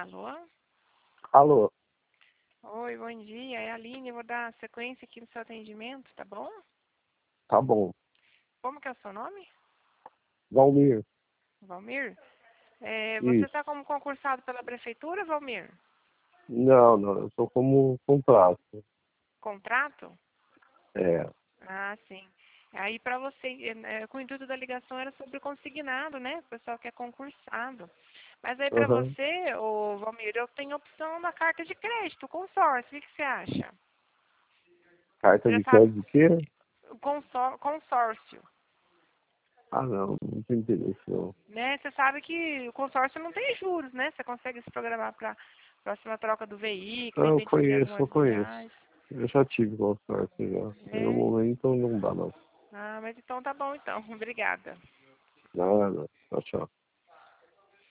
Alô? Alô, Oi, bom dia. É a Aline. Eu vou dar sequência aqui no seu atendimento, tá bom? tá bom. Como que é o seu nome? Valmir, Valmir? Você isso. está como concursado pela prefeitura, Valmir? Não, eu sou como contrato. Contrato? É, Ah, sim. Aí para você, com o intuito da ligação era sobre o consignado, né? O pessoal que é concursado. Mas aí para aham. você, ô Valmir, eu tenho a opção da carta de crédito, consórcio. O que você acha? Carta Você já de sabe, crédito de quê? o consórcio. Ah, não tem interesse, não. Né? Você sabe que o consórcio não tem juros, né? Você consegue se programar para próxima troca do veículo, Ah, de repente fazer eu algumas conheço. viagens. Eu já tive consórcio já. No É. momento não dá, não. Ah, mas então tá bom então. Obrigada. Nada. Tchau, tchau.